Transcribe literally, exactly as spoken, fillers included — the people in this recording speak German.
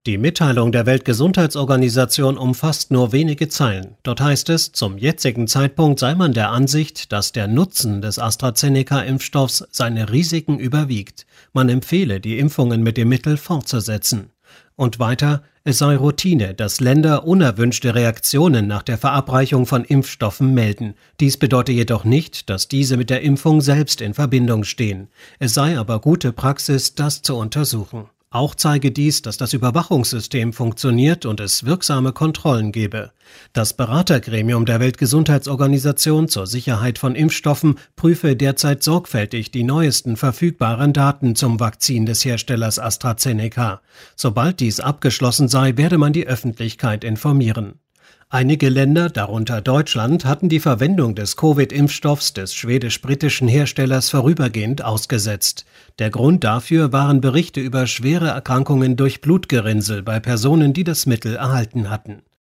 Die Mitteilung der Weltgesundheitsorganisation umfasst nur wenige Zeilen. Dort heißt es, zum jetzigen Zeitpunkt sei man der Ansicht, dass der Nutzen des AstraZeneca-Impfstoffs seine Risiken überwiegt. Man empfehle, die Impfungen mit dem Mittel fortzusetzen. Und weiter, es sei Routine, dass Länder unerwünschte Reaktionen nach der Verabreichung von Impfstoffen melden. Dies bedeute jedoch nicht, dass diese mit der Impfung selbst in Verbindung stehen. Es sei aber gute Praxis, das zu untersuchen. Auch zeige dies, dass das Überwachungssystem funktioniert und es wirksame Kontrollen gebe. Das Beratergremium der Weltgesundheitsorganisation zur Sicherheit von Impfstoffen prüfe derzeit sorgfältig die neuesten verfügbaren Daten zum Vakzin des Herstellers AstraZeneca. Sobald dies abgeschlossen sei, werde man die Öffentlichkeit informieren. Einige Länder, darunter Deutschland, hatten die Verwendung des Covid-Impfstoffs des schwedisch-britischen Herstellers vorübergehend ausgesetzt. Der Grund dafür waren Berichte über schwere Erkrankungen durch Blutgerinnsel bei Personen, die das Mittel erhalten hatten.